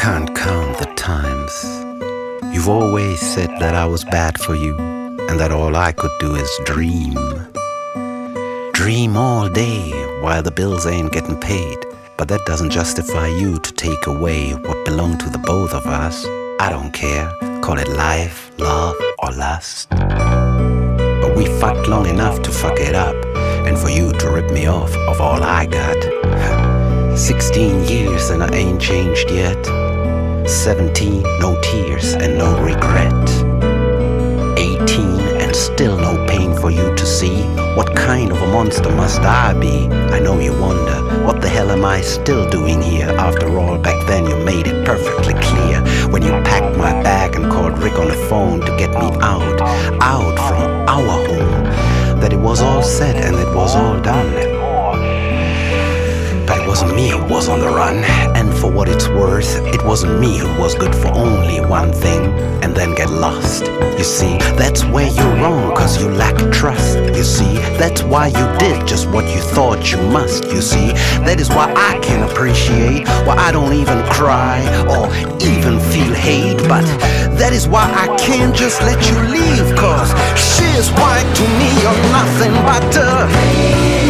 can't count the times you've always said that I was bad for you, and that all I could do is dream. Dream all day while the bills ain't getting paid. But that doesn't justify you to take away what belonged to the both of us. I don't care, call it life, love, or lust. But we fucked long enough to fuck it up, and for you to rip me off of all I got. 16 years and I ain't changed yet. 17, no tears and no regret. 18 and still no pain for you to see. What kind of a monster must I be? I know you wonder, what the hell am I still doing here? After all, back then you made it perfectly clear when you packed my bag and called Rick on the phone to get me out from our home, that it was all set and it was all done. But it wasn't me who was on the run, and for what it's worth, it wasn't me who was good for only one thing and then get lost. You see, that's where you're wrong, cause you lack trust. You see, that's why you did just what you thought you must. You see, that is why I can appreciate why I don't even cry or even feel hate. But that is why I can't just let you leave, cause she's white to me, you're nothing but a